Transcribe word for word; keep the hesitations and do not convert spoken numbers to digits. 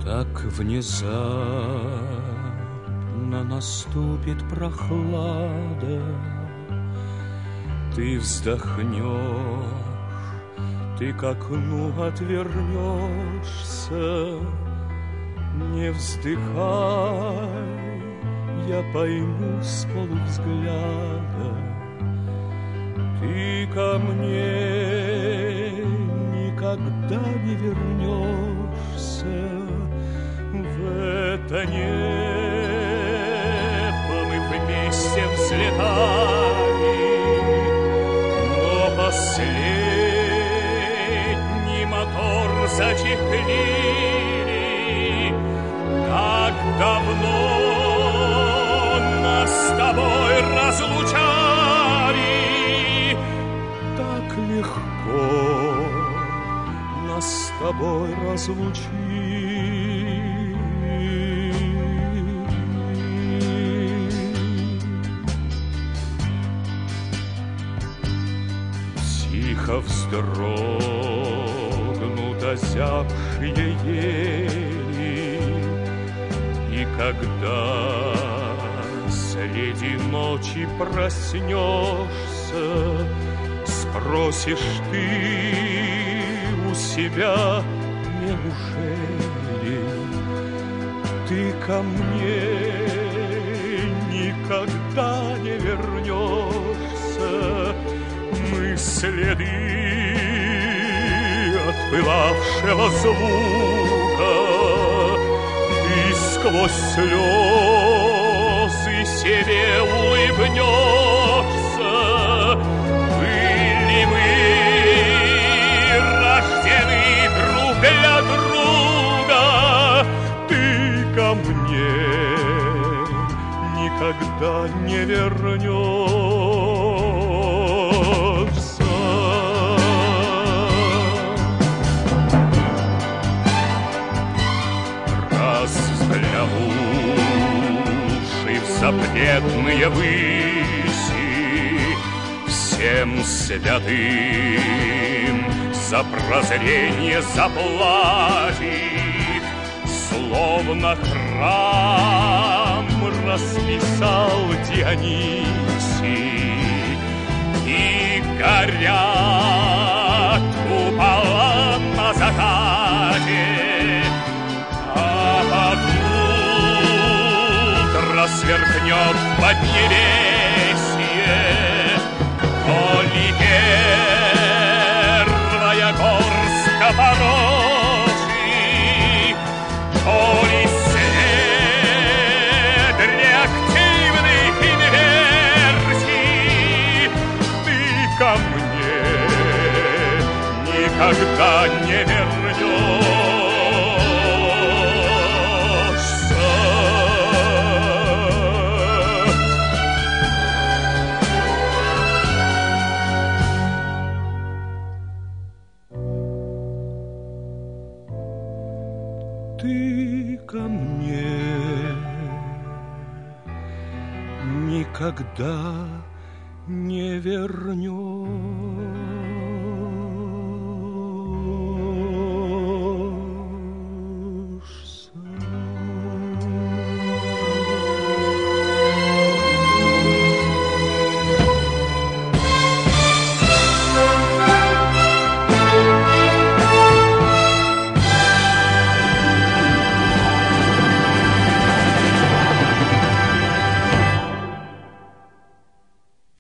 Так внезапно наступит прохлада, ты вздохнешь, ты к окну отвернешься. Не вздыхай, я пойму с полувзгляда. Ты ко мне никогда не вернешься. В это небо мы вместе взлетали, но последний мотор зачехлили. Так давно нас с тобой разлучали, так легко нас с тобой разлучили. Тихо вздрогнут озябшие ели, и когда среди ночи проснешься, спросишь ты у себя, неужели ты ко мне никогда не вернешься? Мы следы отпылавшего звука, и сквозь слезы себе улыбнешься. Были мы рождены друг для друга, ты ко мне никогда не вернешься. Раз взглянувши в запретные выси, всем святым за прозрение заплатит, словно храм расписал Дионисий, и горят купола на закате, а под утро сверкнет поднебесье, то ли первая горстка порочи, то ли след реактивных инверсий. Ты ко мне никогда не вернешься. Ты ко мне никогда не вернешься.